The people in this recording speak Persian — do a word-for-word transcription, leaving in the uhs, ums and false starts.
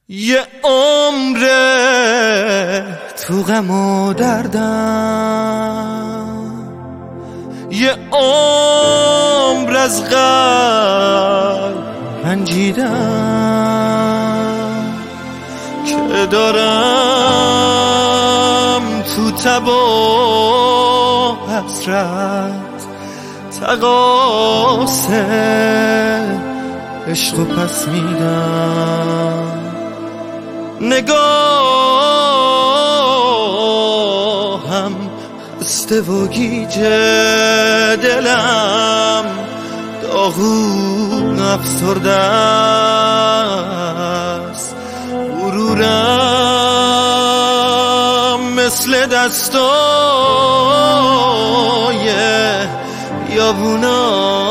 یه عمره تو غم و دردم، یه عمر از قلب رنجیدم که دارم تو تب و حسرت تقاسه عشق و پس میدم. نگاهم خسته و گیجه، دلم داغون افسرده است، غرورم مثل دستای بیابونا